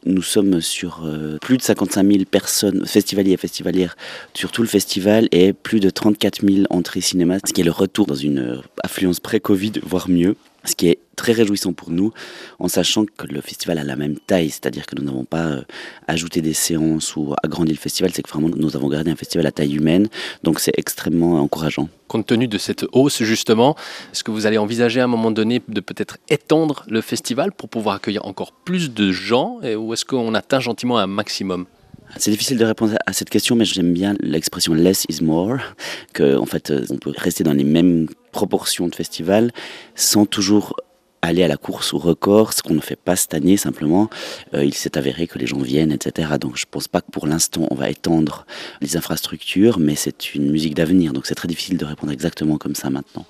Nous sommes sur plus de 55 000 personnes, festivaliers et festivalières, sur tout le festival et plus de 34 000 entrées cinéma, ce qui est le retour dans une affluence pré-Covid, voire mieux. Ce qui est très réjouissant pour nous, en sachant que le festival a la même taille, c'est-à-dire que nous n'avons pas ajouté des séances ou agrandi le festival, c'est que vraiment nous avons gardé un festival à taille humaine, donc c'est extrêmement encourageant. Compte tenu de cette hausse justement, est-ce que vous allez envisager à un moment donné de peut-être étendre le festival pour pouvoir accueillir encore plus de gens, ou est-ce qu'on atteint gentiment un maximum ? C'est difficile de répondre à cette question, mais j'aime bien l'expression less is more, qu'en fait on peut rester dans les mêmes proportions de festival sans toujours aller à la course au record, ce qu'on ne fait pas cette année simplement. Il s'est avéré que les gens viennent, etc. Donc je ne pense pas que pour l'instant on va étendre les infrastructures, mais c'est une musique d'avenir, donc c'est très difficile de répondre exactement comme ça maintenant.